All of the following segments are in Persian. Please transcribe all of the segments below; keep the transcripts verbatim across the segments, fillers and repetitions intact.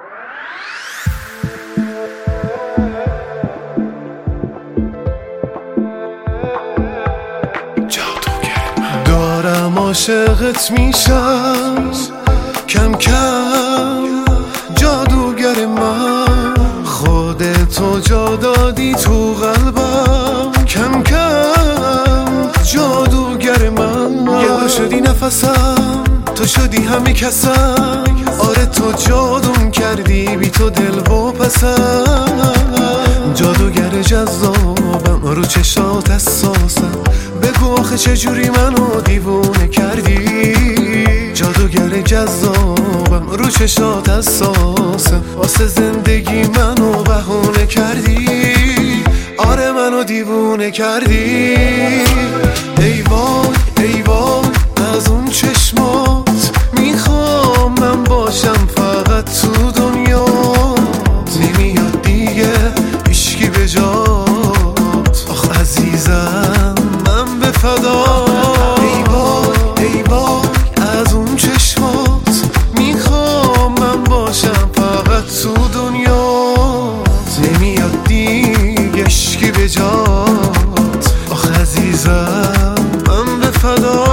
دارم عاشقت میشم کم کم جادوگر من، خودتو جا دادی تو قلبم کم کم جادوگر من. یه شدی نفسم، تو شدی همه کسم، آره تو جادوم کردی بی تو دل و پسم. جادوگر جذابم رو چشات حساسم، بگو آخه چجوری منو دیوونه کردی. جادوگر جذابم رو چشات حساسم، واسه زندگی منو بهونه کردی، آره منو دیوونه کردی. ای وای ای وای از اون چشمات، میخوام من باشم فقط تو دنیا، نمیاد دیگه هیچکی به جات. آخ عزیزم من به فدا. ای وای ای وای از اون چشمات، میخوام من باشم فقط تو دنیا، نمیاد دیگه هیچکی به جات. آخ عزیزم من به فدا.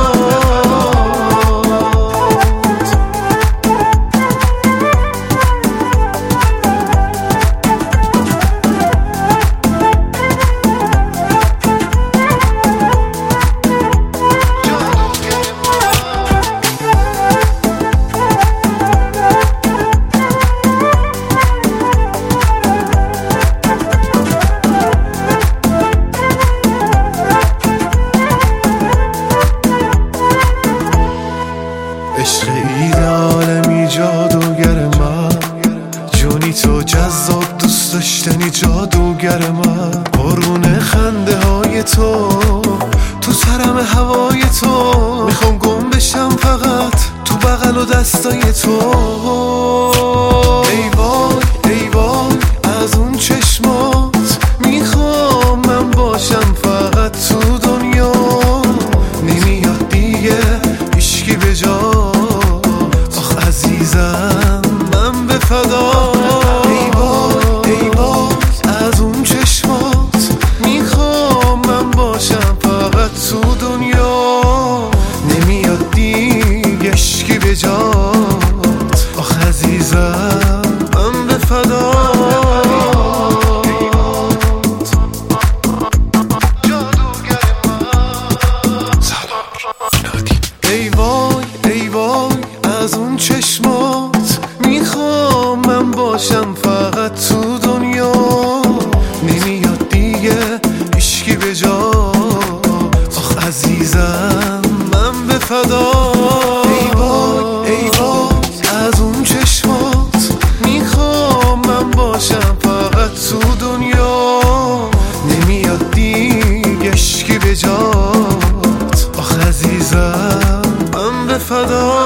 عشق ایدالمی جادوگر من، جونی تو جذاب دوست داشتنی جادوگر من. قرون خنده های تو تو سرم هوای تو، میخوام گم بشم فقط تو بغل و دستای تو. ای وای ای وای از اون چشمات، میخوام من باشم فقط تو دنیا، نمیاد دیگه هیچکی به جا. عزیزم من به فدا. ای وای ای وای از اون چشمات، میخوام من باشم فقط تو دنیا، نمیاد دیگه هیچکی به جات. آخ عزیزم من به فدا. ای وای ای وای از اون چشمات، میخوام من باشم فقط تو دنیا، نمیاد دیگه هیچکی به جا. آخ عزیزم من به فدا. ای وای ای وای از اون چشمات، میخوام من باشم فقط تو دنیا، نمیاد دیگه هیچکی به جات. آخ عزیزم من به فدا.